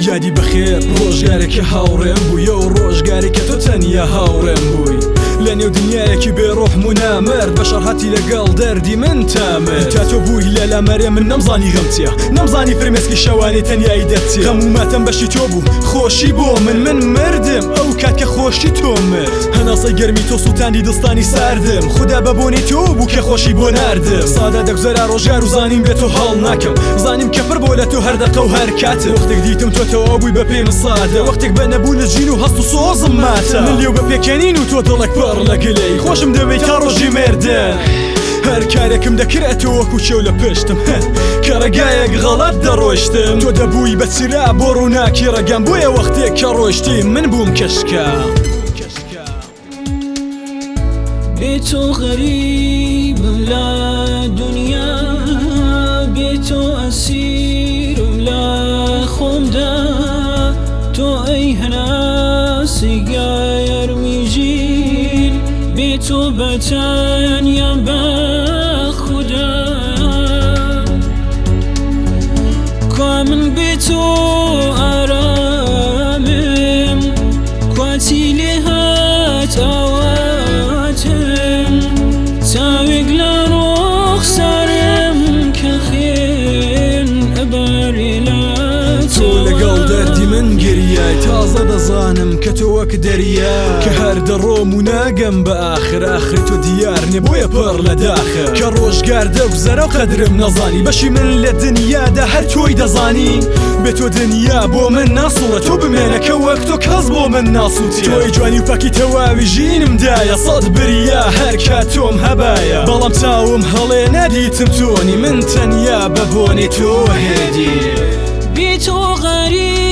یادی بەخێر ڕۆژگارێکی هاوڕێم بوویە و ڕۆژگارێکە تۆ تەنیا هاوڕێم بووی لە نێو دنیایەکی بێڕۆحم و نامەرد بە شەڕهەتی لەگەڵ دەردی من تامێت تا تۆ بووی لە لامەرێ من نەمزانی غەمچیە نەمزانی فرمێسکی شەوانی تەنیایی دەرچی غەم و ماتەم بەشی تۆ بوو خۆشی بۆ من مردم ئەو کات کە خۆشی تۆ مرد هەناسەی گەرمی تۆ سووتاندی دڵستانی ساردم خدا بە بۆنی تۆ بوو کە خۆشی بۆ ناردم سادە دەگوزەرا ڕۆژگار و زانیم بێت تۆ هەڵ ناکەم زانیم کە پڕ بۆ لە تۆ هەردەقە و هەر کاتە وەختێک دیتم تۆ تەواو بووی بە پێم سادە وەختێک بە نەبوو لە ژین و هەست و سۆزم ماتە من لێو بە پێکەنین و تۆ دڵێک پڕ لە گلەی خۆشم دەوێت تا ڕۆژی مێردن هەر کارێکم دەکرێتەوە وەکو چێو لە پشتم کە ڕێگایەک غەڵەت دەڕۆشتم تۆ دەبووی بە چرا بۆ ڕووناکی ڕەگەم بۆیە وەختێک کە ڕۆشتی من بووم کەشکە بێ تۆ غەریبم لە دنیا بێ تۆ ئەسیرم لە خۆمدا تۆ ئەی هەناسی گایەرمیژین بێ تۆ بەتەنیا بە خودا کا من بێ تۆ ئارامم کواتی لێ هات ئاواتم چاوێک لە ڕۆخسارم کە خوێن ئەبارێ لە تۆ لەگەڵ دەردی من گریای تازە دەزانم کە تۆ وەک دەریا کە هەر دەڕۆم و ناگەم بە ئاخر تۆ دیار نێ بۆیە پڕ لە داخە کە ڕۆژگار دەگوزەرە و قەدرم نەزانی بەشی من لە دنیادا هەر تۆی دەزانی بێ تۆ دنیا بۆ من ناسوڵە تۆ بمێنەکە وەک تۆ کەس بۆ من ناسووتیە تۆی جوانی و پاکی تەواوی ژینمدایە سەد بریا هەر کات تۆم هەبایە بەڵام چاوم هەڵێ نەدیتم تۆنی من تەنیا بە بۆنی تۆ هێدی بێ تۆ غەریب